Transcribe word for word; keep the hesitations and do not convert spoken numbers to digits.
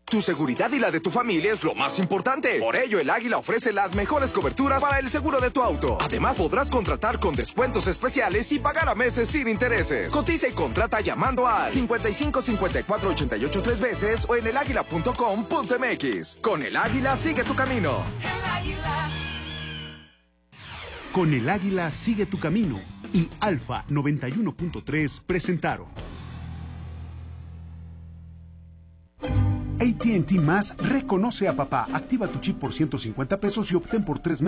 Tu seguridad y la de tu familia es lo más importante. Por ello, el Águila ofrece las mejores coberturas para el seguro de tu auto. Además, podrás contratar con descuentos especiales y pagar a meses sin intereses. Cotiza y contrata llamando al cincuenta y cinco cincuenta y cuatro ochenta y ocho tres veces o en el águila punto com punto m x. Con el Águila, sigue tu camino. El Águila. Con el Águila, sigue tu camino. Y Alfa noventa y uno punto tres presentaron. A T and T Más reconoce a papá. Activa tu chip por ciento cincuenta pesos y obtén por tres meses